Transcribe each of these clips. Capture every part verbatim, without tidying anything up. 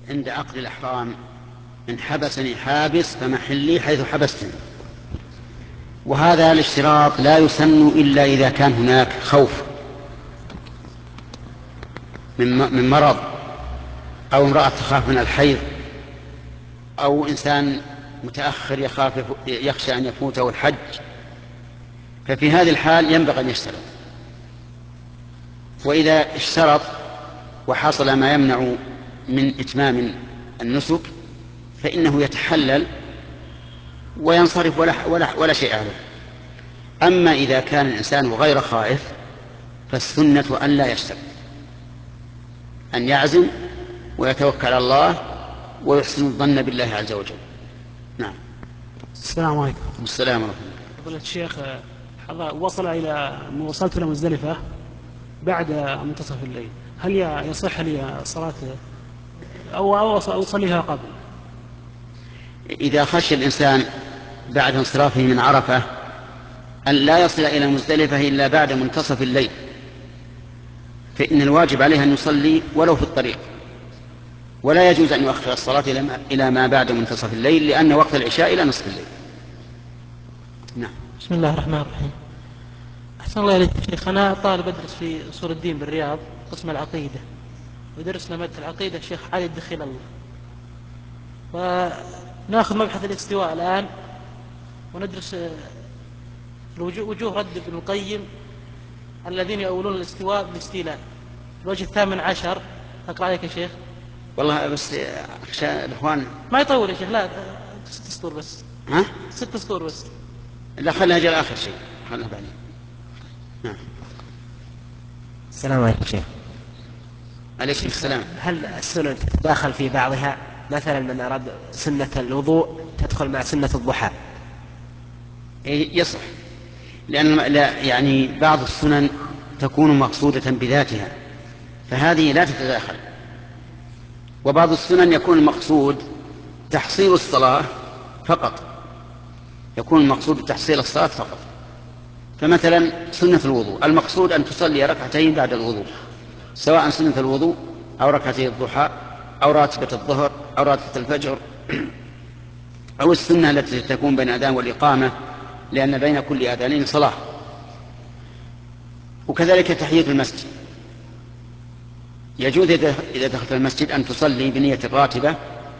عند عقد الإحرام إن حبسني حابس فمحلي حيث حبستني، وهذا الاشتراط لا يسن إلا إذا كان هناك خوف من مرض، أو امرأة تخاف من الحيض، أو إنسان متأخر يخاف يخشى أن يفوته الحج، ففي هذه الحال ينبغي أن يشترط. وإذا اشترط وحصل ما يمنع من إتمام النسك فإنه يتحلل وينصرف ولا, ولا, ولا شيء عليه. أما إذا كان الإنسان غير خائف فالسنة أن لا يشترط، أن يعزم ويتوكل على الله ويحسن الظن بالله عز وجل. نعم. السلام عليكم. السلام ورحمة الله. فضيلة الشيخ، وصل إلى وصلت إلى مزدلفة بعد منتصف الليل، هل يصح لي صلاة أو أصليها قبل؟ إذا خشي الإنسان بعد انصرافه من عرفة أن لا يصل إلى مزدلفة إلا بعد منتصف الليل، فإن الواجب عليه أن يصلي ولو في الطريق، ولا يجوز أن يؤخر الصلاة إلى ما بعد منتصف الليل، لأن وقت العشاء إلى نصف الليل. نعم. بسم الله الرحمن الرحيم. أحسن الله إليك شيخ، أنا طالب أدرس في أصول الدين بالرياض قسم العقيدة، ودرسنا مادة العقيدة الشيخ علي الدخيل الله، ونأخذ مبحث الاستواء الآن، وندرس وجوه رد ابن القيم الذين يؤولون الاستواء بالاستيلاء. الوجه الثامن عشر أقرأ عليك يا شيخ. والله بس أخشى الإخوان ما يطول يا شيخ، لا ست سطور بس. ها؟ ست سطور بس. لا خلها جل آخر شيء، خلها بعدين. نعم. السلام عليكم شيخ. عليكم السلام. هل السنن تتداخل في بعضها؟ مثلا من أراد سنة الوضوء تدخل مع سنة الضحى؟ يصح، لأن لا يعني بعض السنن تكون مقصودة بذاتها فهذه لا تتداخل، وبعض السنن يكون المقصود تحصيل الصلاة فقط، يكون المقصود تحصيل الصلاة فقط. فمثلا سنة الوضوء المقصود أن تصلي ركعتين بعد الوضوء، سواء سنة الوضوء أو ركعتي الضحى أو راتبة الظهر أو راتبة الفجر، أو السنة التي تكون بين الأذان والإقامة، لأن بين كل أذانين صلاة. وكذلك تحية المسجد، يجوز إذا دخلت المسجد أن تصلي بنية الراتبة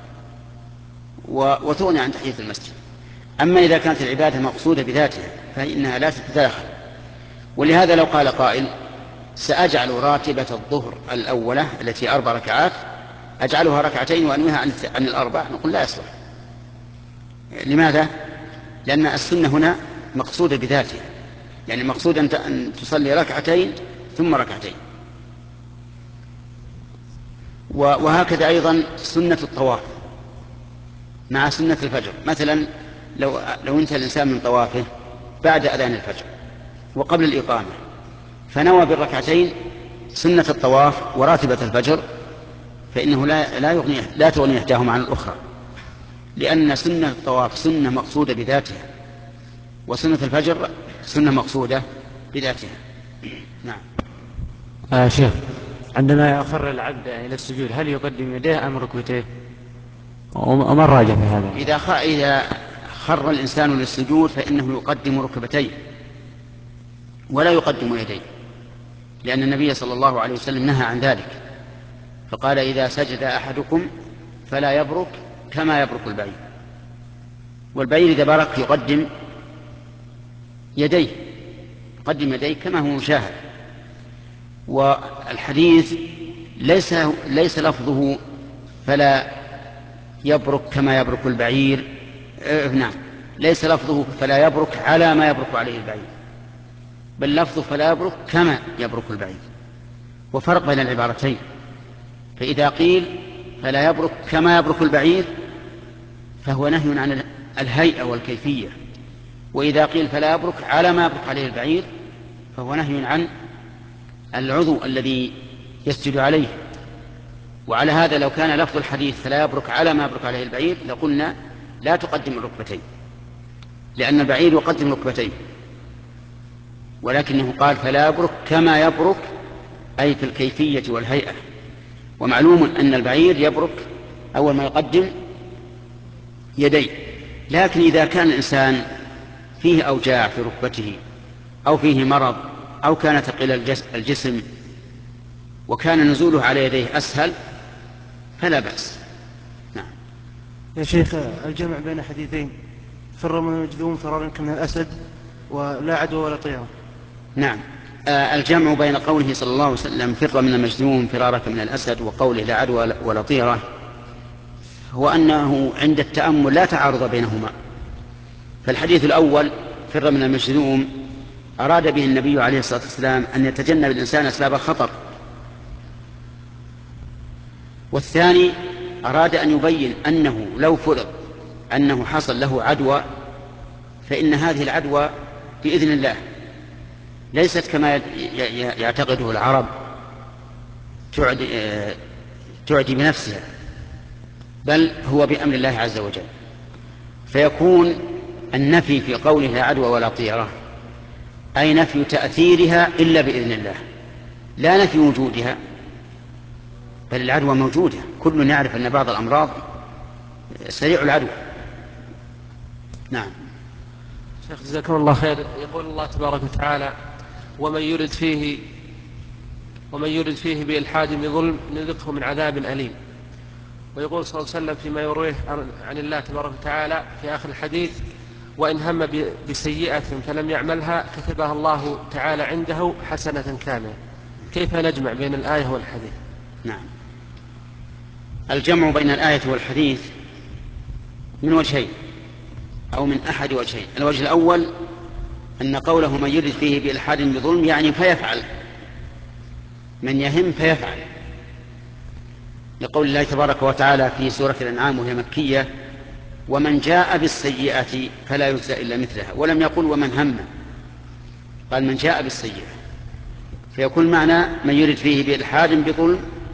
وتغني عن تحية المسجد. أما إذا كانت العبادة مقصودة بذاتها فإنها لا تتداخل. ولهذا لو قال قائل سأجعل راتبة الظهر الأولى التي أربع ركعات أجعلها ركعتين وأنويها عن الأربع، نقول لا يصلح. لماذا؟ لأن السنة هنا مقصودة بذاتها، يعني مقصود أن تصلي ركعتين ثم ركعتين. وهكذا أيضا سنة الطواف مع سنة الفجر. مثلا لو, لو انتهى الإنسان من طوافه بعد أذان الفجر وقبل الإقامة فنوى بالركعتين سنة الطواف وراتبة الفجر، فإنه لا, لا, يغني لا تغني إحداهما عن الأخرى، لأن سنة الطواف سنة مقصودة بذاتها، وسنة الفجر سنة مقصودة بذاتها. نعم. آه شيخ، عندما يخر العبد إلى السجود هل يقدم يديه أم ركبتيه؟ وما الراجح في هذا؟ إذا, خ... إذا خر الإنسان للسجود فإنه يقدم ركبتيه ولا يقدم يديه، لأن النبي صلى الله عليه وسلم نهى عن ذلك، فقال إذا سجد أحدكم فلا يبرك كما يبرك البعير. والبعير إذا برك يقدم يديه يقدم يديه كما هو مشاهد. والحديث ليس, ليس لفظه فلا يبرك كما يبرك البعير، اه نعم ليس لفظه فلا يبرك على ما يبرك عليه البعير، بل لفظه فلا يبرك كما يبرك البعير، وفرق بين العبارتين. فإذا قيل فلا يبرك كما يبرك البعير فهو نهي عن الهيئة والكيفية، وإذا قيل فلا يبرك على ما يبرك عليه البعير فهو نهي عن العضو الذي يسجد عليه. وعلى هذا لو كان لفظ الحديث فلا يبرك على ما يبرك عليه البعير لقلنا لا تقدم الركبتين، لأن البعير يقدم ركبتين، ولكنه قال فلا يبرك كما يبرك أي في الكيفية والهيئة. ومعلوم أن البعير يبرك أول ما يقدم يديه. لكن إذا كان الإنسان فيه أوجاع في ركبته أو فيه مرض أو كان ثقيل الجسم وكان نزوله على يديه أسهل فلا بأس. نعم. يا شيخ، الجمع بين حديثين فر من المجذوم فرارا من الأسد ولا عدوى ولا طيرة. نعم. آه الجمع بين قوله صلى الله عليه وسلم فر من المجذوم فرارك من الأسد وقوله لا عدوى ولا طيرة هو أنه عند التأمل لا تعارض بينهما. فالحديث الأول فر من المجذوم أراد به النبي عليه الصلاة والسلام أن يتجنب الإنسان أسباب الخطر، والثاني أراد أن يبين أنه لو فرض أنه حصل له عدوى فإن هذه العدوى بإذن الله ليست كما يعتقده العرب تعدي, تعدي بنفسها، بل هو بأمر الله عز وجل. فيكون النفي في قوله لا عدوى ولا طيرة أي نفي تأثيرها إلا بإذن الله، لا نفي وجودها، بل العدوى موجودة. كل يعرف أن بعض الأمراض سريع العدوى. نعم. شيخ جزاكم الله خير. يقول الله تبارك وتعالى ومن يرد فيه ومن يرد فيه بإلحاد بظلم نذقه من عذاب أليم. ويقول صلى الله عليه وسلم فيما يرويه عن الله تبارك وتعالى في آخر الحديث وإن هم بسيئة فلم يعملها كتبها الله تعالى عنده حسنة كاملة. كيف نجمع بين الآية والحديث؟ نعم. الجمع بين الآية والحديث من وجهين أو من أحد وجهين. الوجه الأول أن قوله من يرد فيه بإلحاد بظلم يعني فيفعل، من يهم فيفعل، لقول الله تبارك وتعالى في سورة الأنعام وهي مكية ومن جاء بالسيئة فلا يجزى إلا مثلها، ولم يقل ومن هم، قال من جاء بالسيئة، فيكون معنى من يرد فيه بإلحاد بظلم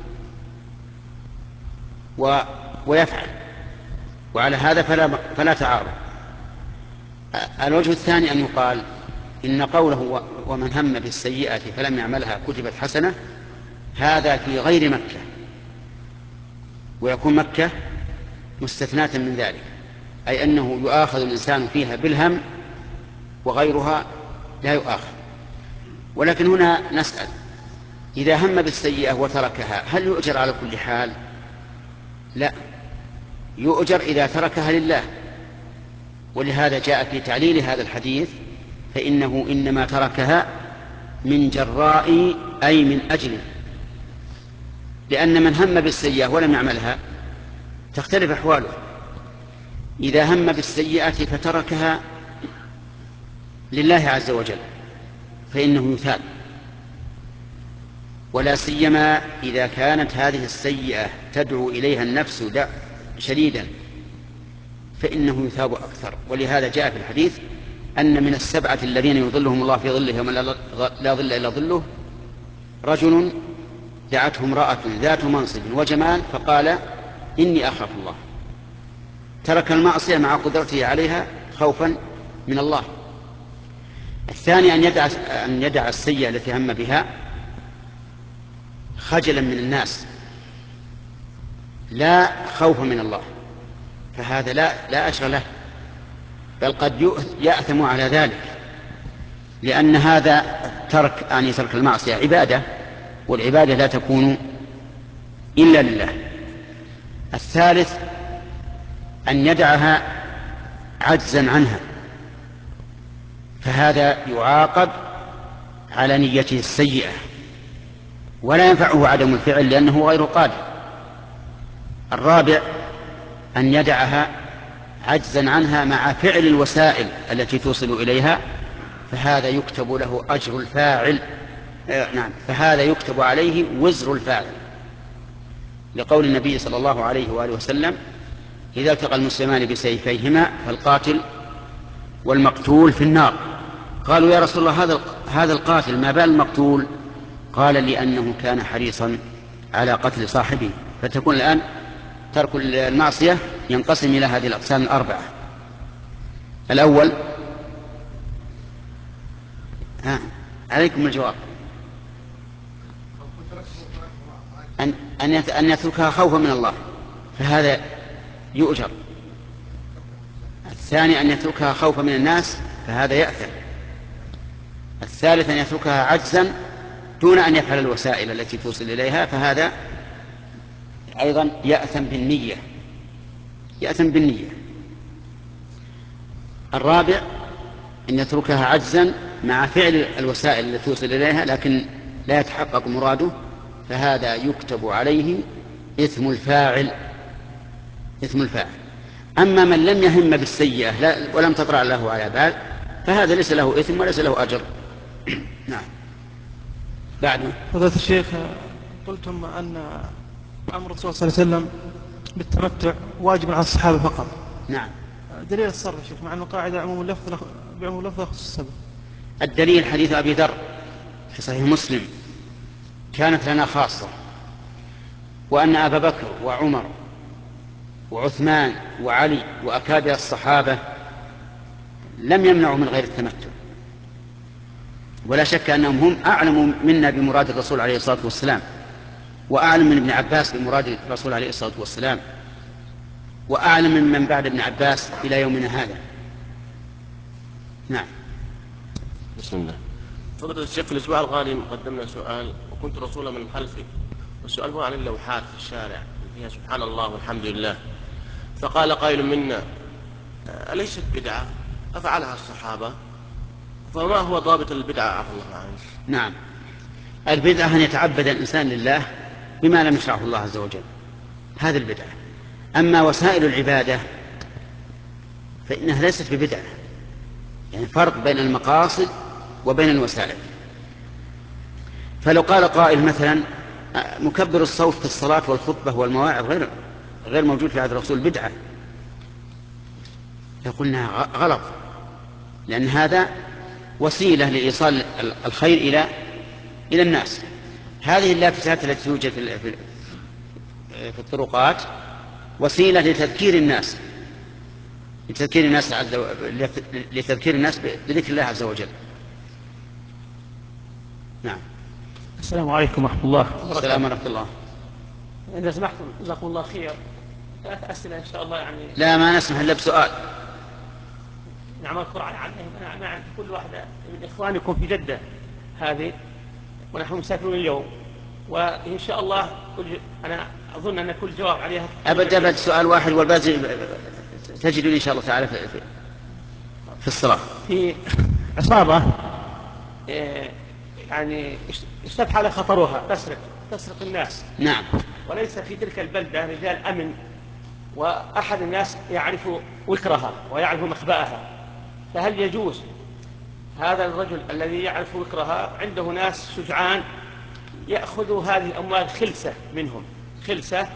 و... ويفعل، وعلى هذا فلا, فلا تعارض. الوجه الثاني أن يقال إن قوله ومن هم بالسيئة فلم يعملها كتبت حسنة هذا في غير مكة، ويكون مكة مستثناة من ذلك، أي أنه يؤاخذ الإنسان فيها بالهم وغيرها لا يؤاخذ. ولكن هنا نسأل إذا هم بالسيئة وتركها هل يؤجر على كل حال؟ لا، يؤجر إذا تركها لله، ولهذا جاء في تعليل هذا الحديث فإنه إنما تركها من جراء أي من أجل، لأن من هم بالسيئة ولم يعملها تختلف أحواله. إذا هم بالسيئة فتركها لله عز وجل فإنه يثاب، ولا سيما إذا كانت هذه السيئة تدعو إليها النفس شديدا فإنه يثاب أكثر. ولهذا جاء في الحديث أن من السبعة الذين يظلهم الله في ظله يوم لا ظل إلا ظله رجل دعته امرأة ذات منصب وجمال فقال إني أخاف الله، ترك المعصية مع قدرته عليها خوفا من الله. الثاني أن يدع, أن يدع السيئة التي هم بها خجلا من الناس لا خوفا من الله، فهذا لا, لا أجر له، بل قد يأثم على ذلك، لأن هذا ترك أن يترك المعصية عبادة، والعبادة لا تكون إلا لله. الثالث أن يدعها عجزا عنها، فهذا يعاقب على نيته السيئة ولا ينفعه عدم الفعل لأنه غير قادر. الرابع أن يدعها عجزا عنها مع فعل الوسائل التي توصل إليها، فهذا يكتب له أجر الفاعل، نعم فهذا يكتب عليه وزر الفاعل، لقول النبي صلى الله عليه وآله وسلم إذا التقى المسلمان بسيفيهما فالقاتل والمقتول في النار. قالوا يا رسول الله هذا هذا القاتل ما بال المقتول؟ قال لأنه كان حريصا على قتل صاحبه. فتكون الآن ترك المعصية ينقسم إلى هذه الأقسام الأربعة. الأول ها عليكم الجواب أن أن يتركها خوفا من الله، فهذا يؤجر. الثاني أن يتركها خوفا من الناس فهذا يأثم. الثالث أن يتركها عجزا دون أن يفعل الوسائل التي توصل إليها فهذا أيضا يأثم بالنية يأثم بالنية. الرابع أن يتركها عجزا مع فعل الوسائل التي توصل إليها لكن لا يتحقق مراده فهذا يكتب عليه إثم الفاعل إثم الفاعل. أما من لم يهم بالسيئة لا ولم تطرأ له على بال فهذا ليس له إثم وليس له أجر. نعم. بعد فضيلة الشيخ قلتم أن أمر الرسول صلى الله عليه وسلم بالتمتع واجب على الصحابة فقط. نعم. دليل الصرف شيخ مع أنه قاعدة عموم اللفظ بعموم اللفظ يخص السبب. الدليل حديث أبي ذر في صحيح مسلم كانت لنا خاصة وأن أبا بكر وعمر وعثمان وعلي وأكابر الصحابة لم يمنعوا من غير التمتع ولا شك أنهم هم أعلم منا بمراد الرسول عليه الصلاة والسلام وأعلم من ابن عباس بمراد الرسول عليه الصلاة والسلام وأعلم من من بعد ابن عباس إلى يومنا هذا. نعم. بسم الله. فضيلة الشيخ في الأسبوع الغالي قدمنا سؤال وكنت رسولا من خلفي والسؤال هو عن اللوحات في الشارع فيها سبحان الله والحمد لله فقال قائل منا أليست بدعة أفعلها الصحابة فما هو ضابط البدعة عفى الله عنه؟ نعم. البدعة أن يتعبد الإنسان لله بما لم يشرعه الله عز وجل هذه البدعة. أما وسائل العبادة فإنها ليست ببدعة يعني فرق بين المقاصد وبين الوسائل. فلو قال قائل مثلا مكبر الصوت في الصلاة والخطبة والمواعظ غير غير موجود في عهد الرسول بدعة فقلنا غلط لأن هذا وسيلة لإيصال الخير إلى إلى الناس. هذه اللافتات التي توجد في في الطرقات وسيلة لتذكير الناس لتذكير الناس عز و... لتذكير الناس بذكر الله عز وجل. نعم. السلام عليكم ورحمة الله. السلام ورحمة الله. إذا سمحتم جزاكم الله خير ثلاث أسئلة إن شاء الله يعني. لا ما نسمح إلا بسؤال. نعم أذكر عنهم أنا عند كل واحدة من إخوانكم في جدة هذه ونحن مسافرون اليوم وإن شاء الله كل أنا أظن أن كل جواب عليها أبد أبد سؤال واحد والباقي تجدون إن شاء الله تعالى في, في الصلاة. في عصابة يعني استفحل خطرها تسرق تسرق الناس. نعم. وليس في تلك البلدة رجال أمن وأحد الناس يعرف وكرها ويعرف مخبأها فهل يجوز هذا الرجل الذي يعرف وكرها عنده ناس شجعان يأخذوا هذه الأموال خلسة منهم خلسة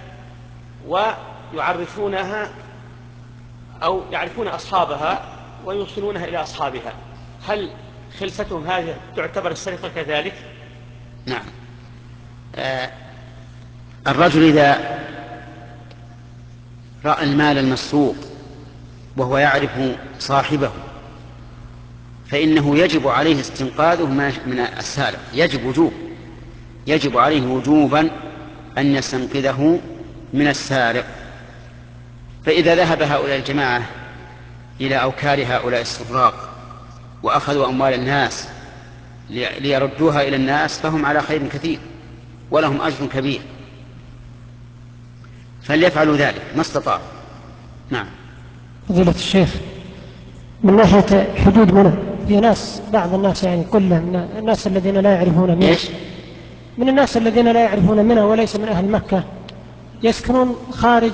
ويعرفونها أو يعرفون أصحابها ويوصلونها إلى أصحابها هل خلستهم هذه تعتبر السرقة كذلك؟ نعم. آه الرجل إذا رأى المال المسروق وهو يعرف صاحبه فإنه يجب عليه استنقاذه من السارق يجب وجوب يجب عليه وجوبا أن يستنقذه من السارق. فإذا ذهب هؤلاء الجماعة إلى أوكار هؤلاء السراق وأخذوا أموال الناس ليردوها إلى الناس فهم على خير كثير ولهم أجر كبير فليفعلوا ذلك ما استطاعوا. نعم. فضيلة الشيخ من ناحية حدود منى في ناس بعض الناس يعني كلهم من الناس الذين لا يعرفون منى من الناس الذين لا يعرفون منى وليس من أهل مكة يسكنون خارج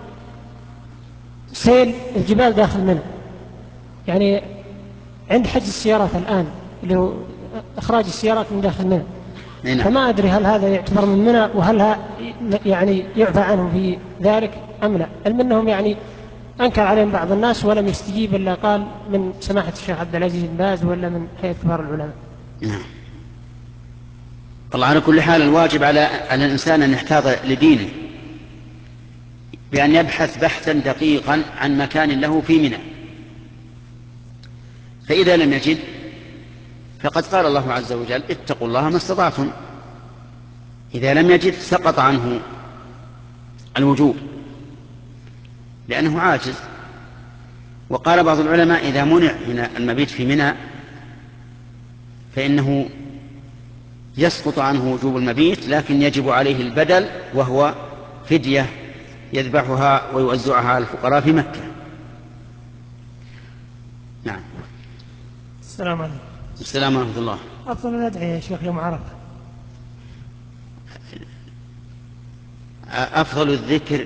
سيل الجبال داخل منى يعني عند حجز السيارات الآن اللي هو إخراج السيارات من داخل منى نعم. فما أدري هل هذا يعتبر من منى وهل يعني يعفى عنه في ذلك أم لا. علم أنهم يعني أنكر عليهم بعض الناس ولم يستجيب إلا قال من سماحة الشيخ عبد العزيز بن باز ولا من هيئة كبار العلماء. نعم. والله على كل حال الواجب على على الإنسان أن يحتاط لدينه بأن يبحث بحثا دقيقا عن مكان له في منى فإذا لم يجد فقد قال الله عز وجل اتقوا الله ما استطعتم. إذا لم يجد سقط عنه الوجوب لأنه عاجز. وقال بعض العلماء إذا منع من المبيت في منى فإنه يسقط عنه وجوب المبيت، لكن يجب عليه البدل وهو فدية يذبحها ويوزعها على الفقراء في مكة. نعم. السلام عليكم. السلام ورحمة الله. أفضل الأدعية يا شيخ يوم عرفة؟ أفضل الذكر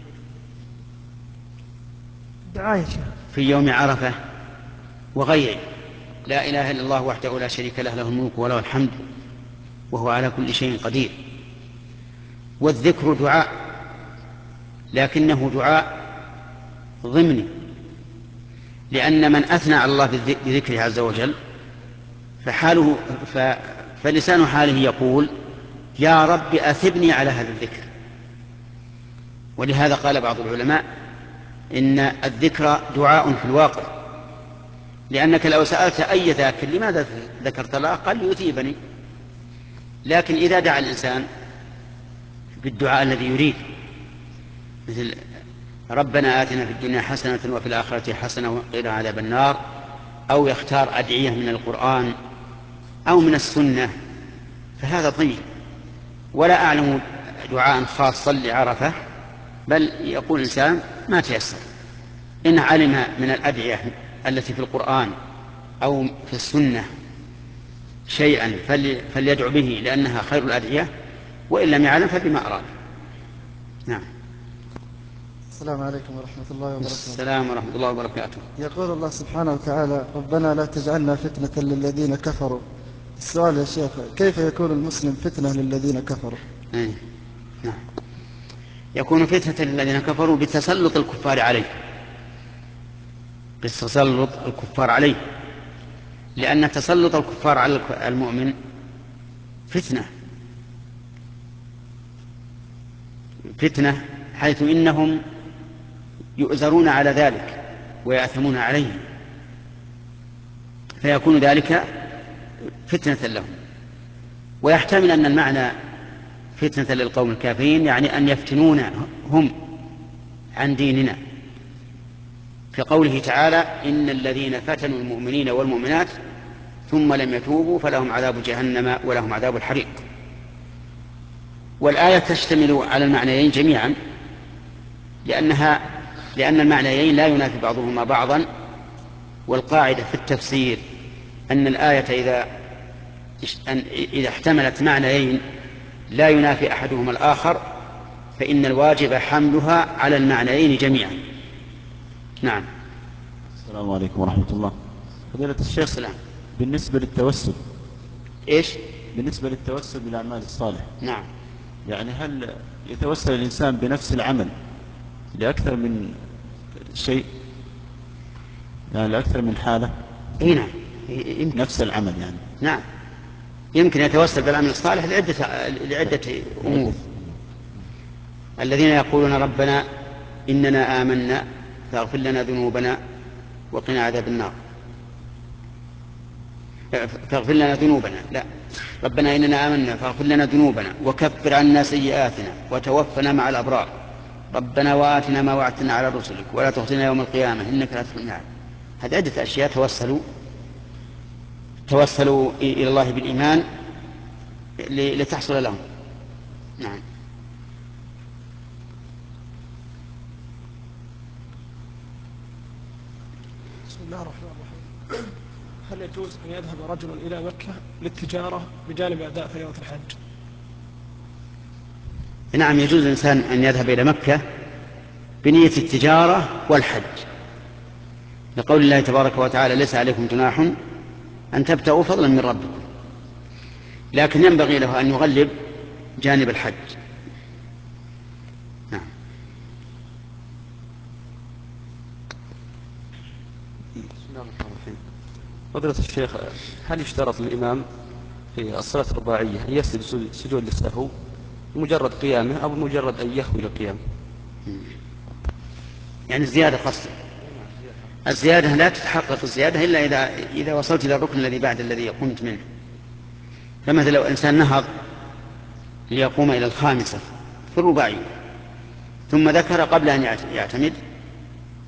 دعاء يا شيخ في يوم عرفة وغيره لا إله إلا الله وحده لا شريك له، له الملك وله الحمد وهو على كل شيء قدير. والذكر دعاء، لكنه دعاء ضمني، لأن من أثنى على الله بذكره عز وجل فحاله ف... فلسان حاله يقول يا رب أثبني على هذا الذكر. ولهذا قال بعض العلماء إن الذكر دعاء في الواقع، لأنك لو سألت أي ذاكر لماذا ذكرت الله قال ليثيبني، لكن إذا دعا الإنسان بالدعاء الذي يريد مثل ربنا آتنا في الدنيا حسنة وفي الآخرة حسنة وقنا عذاب النار، أو يختار أدعية من القرآن أو من السنة فهذا طيب. ولا أعلم دعاء خاصا لعرفة، بل يقول الإنسان ما تيسر، إن علم من الأدعية التي في القرآن أو في السنة شيئا فليدعو به لأنها خير الأدعية، وإن لم يعلم فبما أراد. نعم. السلام عليكم ورحمة الله وبركاته. السلام ورحمة الله وبركاته. يقول الله سبحانه وتعالى ربنا لا تجعلنا فتنة للذين كفروا. السؤال يا شيخ، كيف يكون المسلم فتنة للذين كفروا؟ أيه. نعم. يكون فتنة للذين كفروا بتسلط الكفار عليه، بتسلط الكفار عليه، لأن تسلط الكفار على المؤمن فتنة فتنة حيث إنهم يؤزرون على ذلك ويأثمون عليه، فيكون ذلك فتنة لهم. ويحتمل أن المعنى فتنة للقوم الكافرين يعني أن يفتنون هم عن ديننا، في قوله تعالى إن الذين فتنوا المؤمنين والمؤمنات ثم لم يتوبوا فلهم عذاب جهنم ولهم عذاب الحريق. والآية تشتمل على المعنيين جميعا، لأنها لأن المعنيين لا ينافي بعضهما بعضا. والقاعدة في التفسير أن الآية إذا إذا احتملت معنيين لا ينافي أحدهما الآخر فإن الواجب حملها على المعنيين جميعا. نعم. السلام عليكم ورحمة الله. فضيلة الشيخ، السلام. بالنسبة للتوسل إيش؟ بالنسبة للتوسل بالأعمال الصالحة، نعم، يعني هل يتوسل الإنسان بنفس العمل لأكثر من شيء، يعني لأكثر من حالة؟ إيه نعم، نفس العمل يعني. نعم، يمكن يتوسل بالعمل الصالح لعدة لعدة أمور. الذين يقولون ربنا إننا آمنا فاغفر لنا ذنوبنا وقنا عذاب النار، فاغفر لنا ذنوبنا لا ربنا إننا آمنا فاغفر لنا ذنوبنا وكفر عنا سيئاتنا وتوفنا مع الأبرار ربنا وآتنا ما وعدتنا على رسلك ولا تخزنا يوم القيامة إنك لا تخلف الميعاد. هذه عدة أشياء توسلوا توسلوا إلى الله بالإيمان لتحصل لهم. نعم. بسم الله الرحمن الرحيم. هل يجوز أن يذهب رجل إلى مكة للتجارة بجانب أداء فريضة الحج؟ نعم، يجوز الإنسان أن يذهب إلى مكة بنية التجارة والحج، لقول الله تبارك وتعالى ليس عليكم جناح أن تبتغوا فضلا من ربكم، لكن ينبغي له أن يغلب جانب الحج. نعم. بسم الله الرحمن الرحيم. فضيلة الشيخ، هل يشترط للإمام في الصلاة الرباعية أن يسجد سجود للسهو بمجرد قيامه أو بمجرد أن يخوي القيام؟ يعني الزيادة قصد الزيادة لا تتحقق الزيادة إلا إذا إذا وصلت إلى الركن الذي بعد الذي قمت منه. فمثلا لو إنسان نهض ليقوم إلى الخامسة في الرباعية ثم ذكر قبل أن يعتمد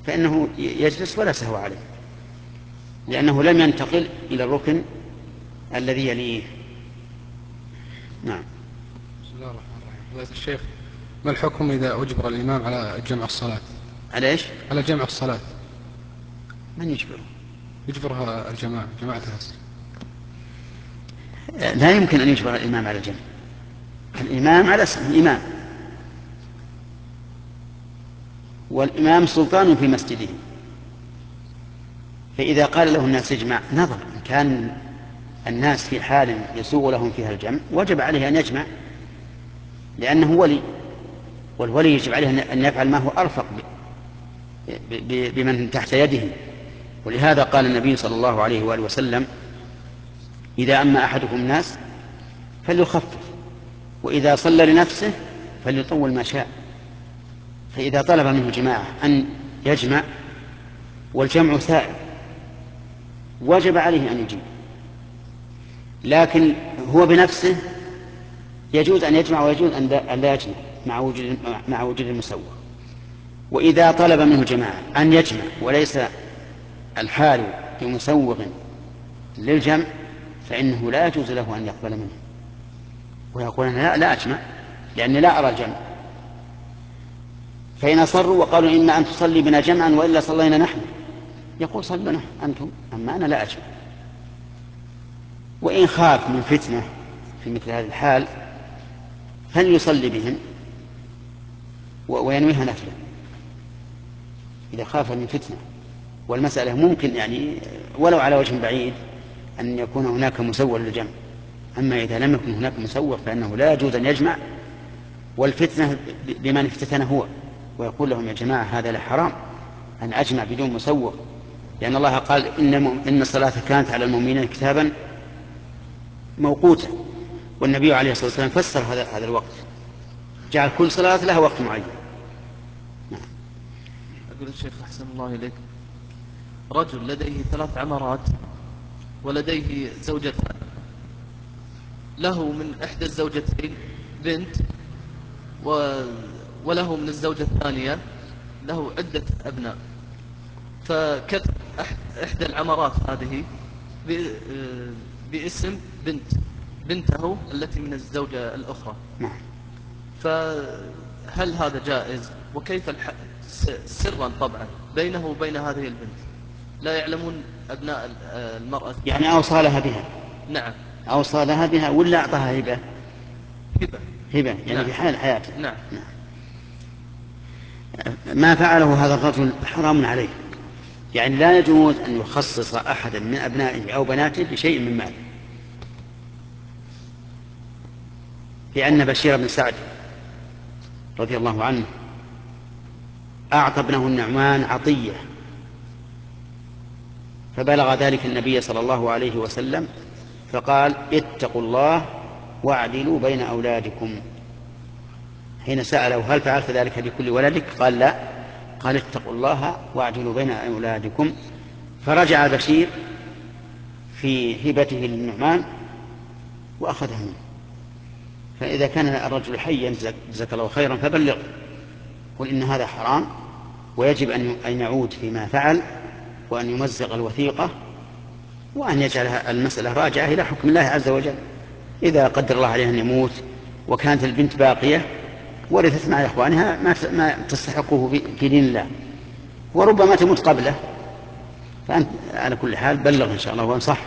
فإنه يجلس ولا سهو عليه، لأنه لم ينتقل إلى الركن الذي يليه. نعم. بسم الله الرحمن الرحيم. فضيلة الشيخ، ما الحكم إذا أجبر الإمام على جمع الصلاة؟ على إيش؟ على جمع الصلاة. من يجبره؟ يجبرها الجماعة، جماعتها. لا يمكن أن يجبر الإمام على الجمع. الإمام على اسم الإمام، والإمام سلطان في مسجده، فإذا قال له الناس اجمع نظر إن كان الناس في حال يسوغ لهم فيها الجمع وجب عليه أن يجمع، لأنه ولي، والولي يجب عليه أن يفعل ما هو أرفق بمن تحت يده. ولهذا قال النبي صلى الله عليه وآله وسلم: إذا أما أحدكم الناس فليخفف، وإذا صلى لنفسه فليطول ما شاء. فإذا طلب منه جماعة أن يجمع والجمع سائر وجب عليه أن يجيب، لكن هو بنفسه يجوز أن يجمع ويجوز أن لا يجمع مع وجود مع وجود المسوغ. وإذا طلب منه جماعة أن يجمع وليس الحال بمسوغ للجمع فإنه لا يجوز له أن يقبل منه ويقول أنا لا, لا أجمع لأني لا أرى الجمع. فإن أصروا وقالوا إما أن تصلي بنا جمعا وإلا صلينا نحن، يقول صلوا نحن أنتم، أما أنا لا أجمع. وإن خاف من فتنة في مثل هذه الحال فليصلي بهم وينويها نفلا إذا خاف من فتنة. والمسألة ممكن يعني ولو على وجه بعيد أن يكون هناك مسوغ للجمع، أما إذا لم يكن هناك مسوغ فإنه لا يجوز أن يجمع، والفتنة بمن افتتن هو، ويقول لهم يا جماعة هذا لحرام أن أجمع بدون مسوغ، لأن الله قال إن, إن الصلاة كانت على المؤمنين كتابا موقوتا، والنبي عليه الصلاة والسلام فسر هذا هذا الوقت، جعل كل صلاة لها وقت معين. نعم. أقول الشيخ أحسن الله إليك، رجل لديه ثلاث عمارات ولديه زوجتان، له من إحدى الزوجتين بنت و... وله من الزوجة الثانية له عدة أبناء، فكتب إحدى العمارات هذه ب... باسم بنت بنته التي من الزوجة الأخرى. نعم. فهل هذا جائز؟ وكيف الح... سرا طبعا بينه وبين هذه البنت لا يعلمون أبناء المرأة؟ يعني أوصى لها بها. نعم. أوصى لها بها ولا أعطاها هبة؟ هبة. هبة يعني نعم. في حال حياته. نعم. نعم. ما فعله هذا الرجل حرام عليه، يعني لا يجوز أن يخصص أحدا من أبنائه أو بناته بشيء من ماله. لأن بشير بن سعد رضي الله عنه أعطى ابنه النعمان عطية، فبلغ ذلك النبي صلى الله عليه وسلم فقال اتقوا الله واعدلوا بين أولادكم. حين سأله هل فعلت ذلك بكل ولدك؟ قال لا، قال اتقوا الله واعدلوا بين أولادكم. فرجع بشير في هبته للنعمان وأخذها منه. فإذا كان الرجل حيا جزاك الله خيرا فبلغ، قل إن هذا حرام ويجب أن يعود فيما فعل وأن يمزق الوثيقة وأن يجعل المسألة راجعة إلى حكم الله عز وجل. إذا قدر الله عليه أن يموت وكانت البنت باقية ورثت مع إخوانها ما تستحقه في دين الله، وربما تموت قبله، فأنت على كل حال بلغ إن شاء الله وانصح.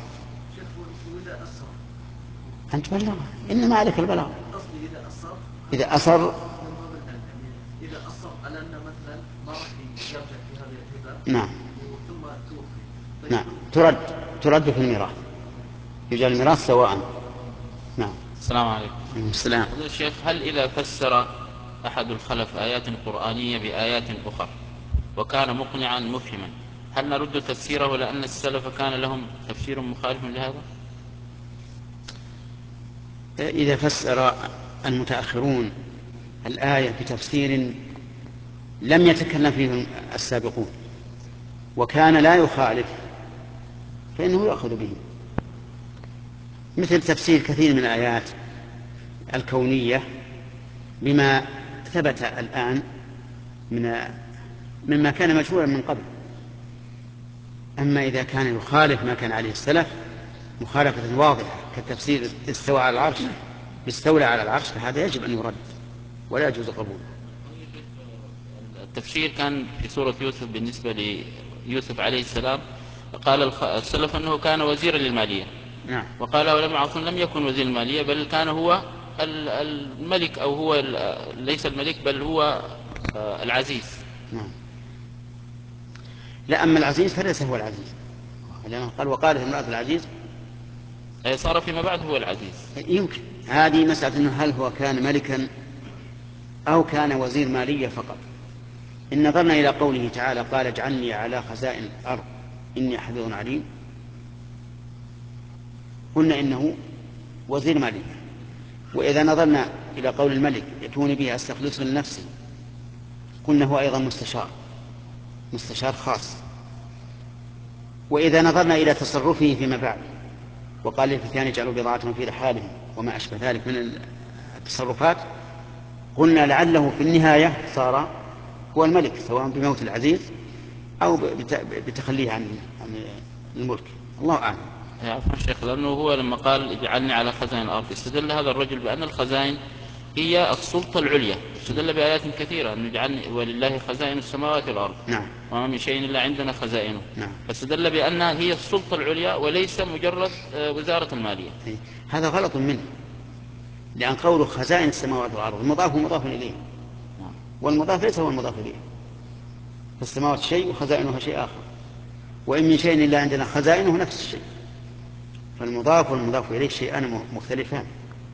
أنت بلغ، إنما عليك البلاغ. إذا أصر إذا أصر على أن مثلا ما راح يرجع في هذه الهبة نعم ثم توفي نعم ترد ترد في الميراث، يجعل الميراث سواء. نعم. السلام عليكم. السلام. الشيخ، هل إذا فسر أحد الخلف آيات قرآنية بآيات أخرى وكان مقنعا مفهما هل نرد تفسيره لأن السلف كان لهم تفسير مخالف لهذا؟ إذا فسر المتأخرون الآية بتفسير لم يتكلم فيه السابقون وكان لا يخالف فإنه يأخذ به، مثل تفسير كثير من الآيات الكونية بما ثبت الآن من مما كان مشهورا من قبل. أما إذا كان يخالف ما كان عليه السلف مخالفة واضحة كتفسير استوى على العرش استولى على العرش، فهذا يجب أن يرد ولا يجوز قبوله. التفسير كان في سورة يوسف بالنسبة ليوسف عليه السلام، قال السلف أنه كان وزيرا للمالية. نعم. وقال ولم عاصم لم يكن وزير المالية بل كان هو الملك، أو هو ليس الملك بل هو العزيز. نعم. لا، أما العزيز فليس هو العزيز، قال وقالت امرأة العزيز صار فيما بعد هو العزيز. يمكن هذه مسألة أنه هل هو كان ملكا أو كان وزير مالية فقط. إن نظرنا إلى قوله تعالى قال اجعلني على خزائن الأرض إني حفيظ عليم، قلنا إنه وزير مالية. وإذا نظرنا إلى قول الملك يكون به أستخلص لنفسي، قلنا هو أيضا مستشار مستشار خاص. وإذا نظرنا إلى تصرفه فيما بعد وقال للفتيان اجعلوا بضاعتهم في رحالهم وما أشبه ذلك من التصرفات، قلنا لعله في النهاية صار هو الملك، سواء بموت العزيز أو بتخليه عن الملك. الله أعلم. عفوا شيخ، لأنه هو لما قال اجعلني على خزائن الأرض استدل هذا الرجل بأن الخزائن هي السلطة العليا، استدل بآيات كثيرة أنه اجعلني ولله خزائن السماوات والأرض. نعم. وما من شيء إلا عندنا خزائنه. نعم. فاستدل بأنها هي السلطة العليا وليس مجرد وزارة المالية. هذا غلط منه، لأن قوله خزائن السماوات والأرض المضاف مضاف إليه، والمضاف ليس هو المضاف إليه. فالسماوات شيء وخزائنها شيء آخر، وإن من شيء إلا عندنا خزائنه نفس الشيء، فالمضاف والمضاف إليه شيئان مختلفان.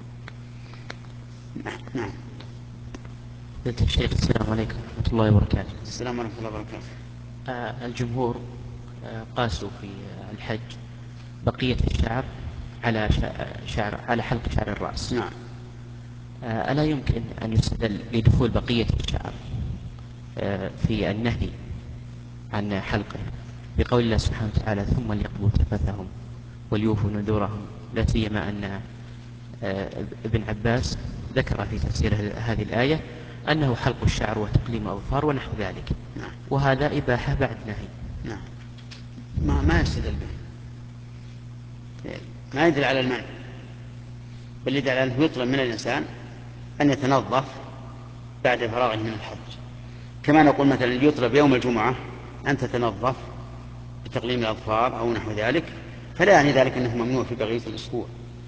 نعم. فضيلة الشيخ السلام عليكم ورحمة الله وبركاته. السلام ورحمة الله وبركاته. آه الجمهور آه قاسوا في آه الحج بقية الشعر على شعر على حلق شعر الرأس. نعم. آه ألا يمكن أن يستدل لدخول بقية الشعر آه في النهي عن حلقه بقول الله سبحانه وتعالى ثم ليقضوا تفثهم وليوفوا نذورهم، لا سيما أن آه ابن عباس ذكر في تفسير هذه الآية أنه حلق الشعر وتقليم أظفار ونحو ذلك. نعم. وهذا إباحة بعد نهي. نعم. ما ما يستدل به، ما يدل على المنع، بل يدل على أنه يطلب من الإنسان أن يتنظف بعد فراغه من الحج، كما نقول مثلا يطلب يوم الجمعة أن تتنظف بتقليم الأظفار أو نحو ذلك، فلا يعني ذلك أنه ممنوع في بقية الأسبوع،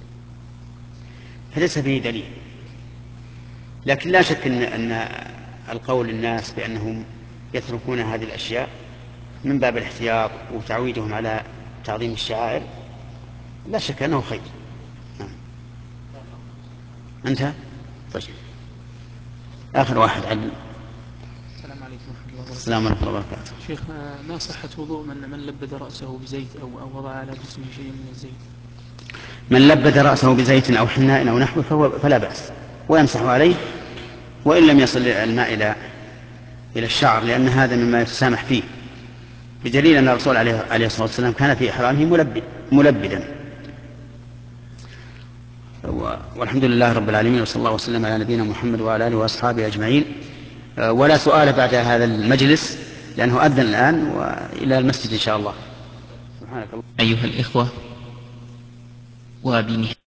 فليس فيه دليل. لكن لا شك أن, أن القول الناس بأنهم يتركون هذه الأشياء من باب الاحتياط وتعويدهم على تعظيم الشعائر لا شك أنه خير. نعم. أنت طيب آخر واحد علم. السلام عليكم ورحمة الله وبركاته. السلام ورحمة الله وبركاته. شيخ، ما صحة وضوء من من لبد رأسه بزيت أو أو وضع على جسمه شيء من الزيت؟ من لبد رأسه بزيت أو حناء أو نحوه فهو فلا بأس، ويمسح عليه وإن لم يصل الماء إلى إلى الشعر، لأن هذا مما يتسامح فيه، بدليل أن الرسول عليه الصلاة والسلام كان في إحرامه ملبد ملبدا. والحمد لله رب العالمين، وصلى الله وسلم على نبينا محمد وعلى آله وأصحابه أجمعين. ولا سؤال بعد هذا المجلس لأنه أذن الآن، وإلى المسجد إن شاء الله. سبحانك الله. أيها الإخوة، وبنهاية